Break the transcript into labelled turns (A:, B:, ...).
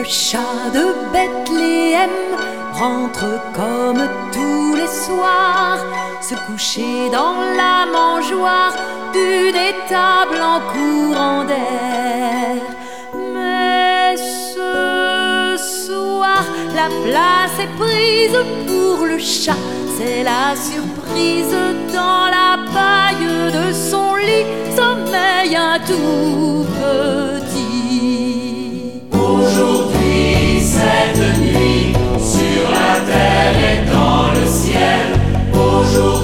A: Le chat de Bethléem rentre comme tous les soirs, se coucher dans la mangeoire d'une étable en courant d'air. Mais ce soir, la place est prise pour le chat. C'est la surprise, dans la paille de son lit sommeille un tout petit.
B: Aujourd'hui, cette nuit, sur la terre et dans le ciel, aujourd'hui